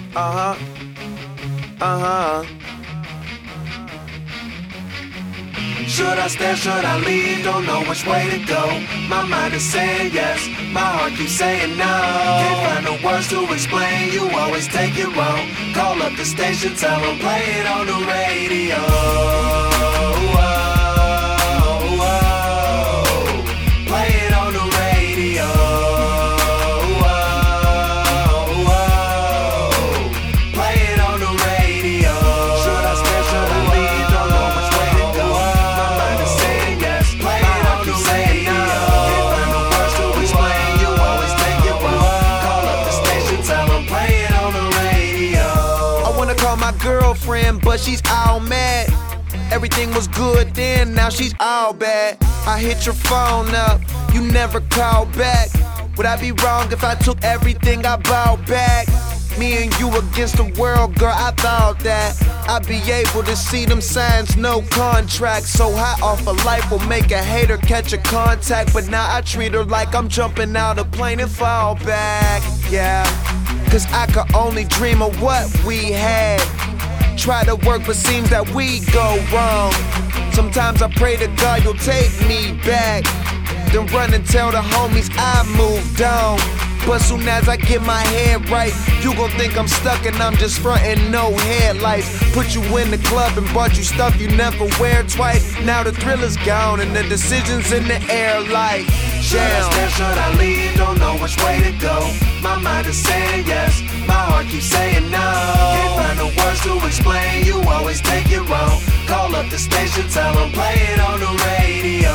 Uh-huh. Uh-huh. Should I stay, should I leave? Don't know which way to go. My mind is saying yes, my heart keeps saying no. Can't find the words to explain, you always take it wrong. Call up the station, tell them play it on the radio. Play it on the radio. Play it on the radio. Should I stay, should I leave? Don't know which way to go. My mind is saying yes, play it on the radio. Can't find the words to explain, you always take it wrong. Call up the station, tell them play it on the radio. I wanna call my girlfriend, but she's all mad. Everything was good then, now she's all bad. I hit your phone up, you never call back. Would I be wrong if I took everything I bought back? Me and you against the world, girl, I thought that I'd be able to see them signs, no contract. So high off of life will make a hater catch a contact. But now I treat her like I'm jumping out a plane and fall back, yeah. Cause I could only dream of what we had. Try to work, but seems that we go wrong. Sometimes I pray to God you'll take me back. Then run and tell the homies I moved on. But soon as I get my head right, you gon' think I'm stuck and I'm just frontin' no headlights. Put you in the club and bought you stuff you never wear twice. Now the thrill is gone and the decision's in the air like should I stay, should I leave? Don't know which way to go. My mind is saying yes, my heart keeps saying no. Can't find the words to explain, you always take it wrong. Call up the station, tell them play it on the radio.